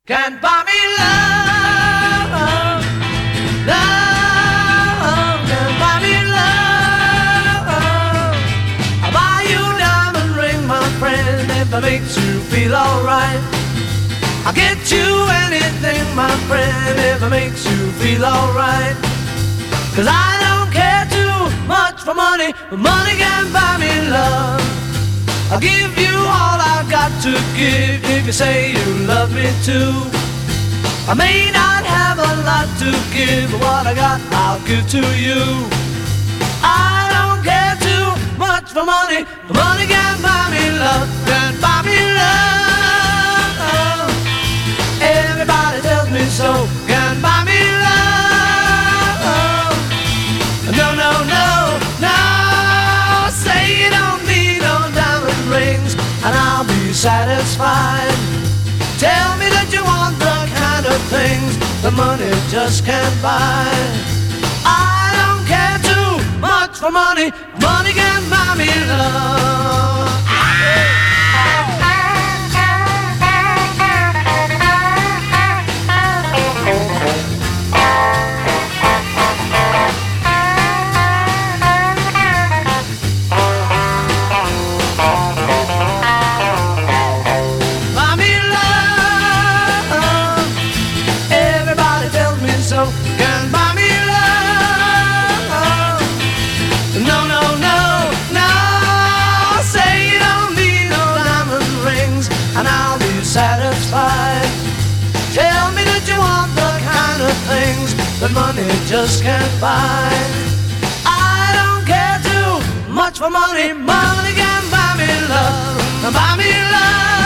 can't buy me love. Love can't buy me love. I'll buy you a diamond ring, my friend, if it makes you feel alright. I'll get you anything, my friend, if it makes you feel alright. 'Cause I don't care too much for money, but money can't buy me love. I'll give you all I've got to give if you say you love me too. I may not have a lot to give, but what I got I'll give to you. I don't care too much for money, but money can't buy me love. Can't buy me love. Everybody tells me so. Can't buy me love. No, no, no, no. Say you don't need no diamond rings and I'll be satisfied. Tell me that you want the kind of things the money just can't buy. I don't care too much for money. Money can't buy me love. Satisfied. Tell me that you want the kind of things that money just can't buy. I don't care too much for money. Money can buy me love. Buy me love.